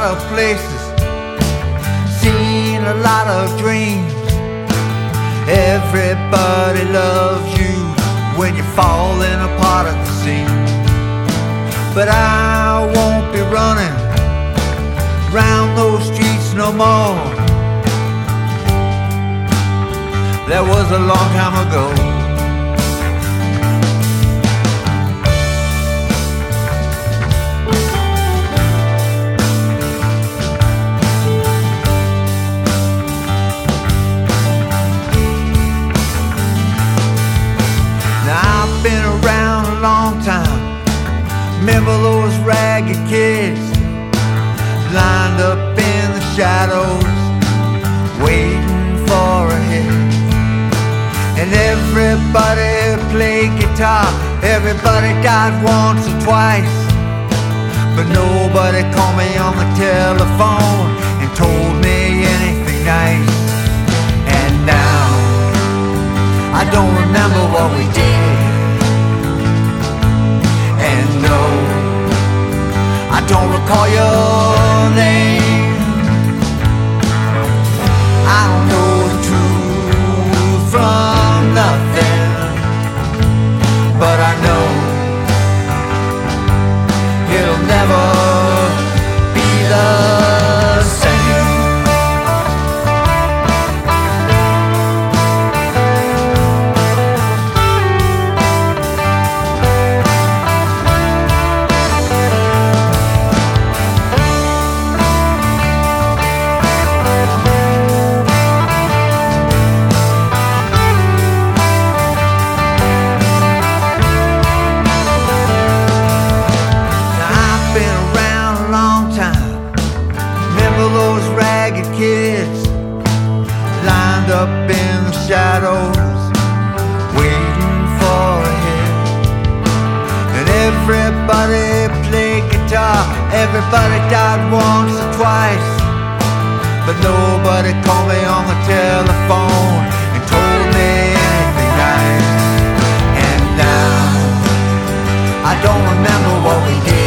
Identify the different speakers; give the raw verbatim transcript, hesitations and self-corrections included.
Speaker 1: of places, seen a lot of dreams. Everybody loves you when you're falling apart at the seams. But I won't be running round those streets no more. That was a long time ago. Been around a long time. Remember those ragged kids lined up in the shadows waiting for a hit. And everybody played guitar, everybody died once or twice, but nobody called me on the telephone and told me anything nice. And now I don't remember what we did. And no, I don't recall your name. I don't know the truth from nothing, but I know it'll never be the same. Kids lined up in the shadows waiting for a hit. And everybody played guitar, everybody died once or twice, but nobody called me on the telephone and told me anything nice. And now I don't remember what we did.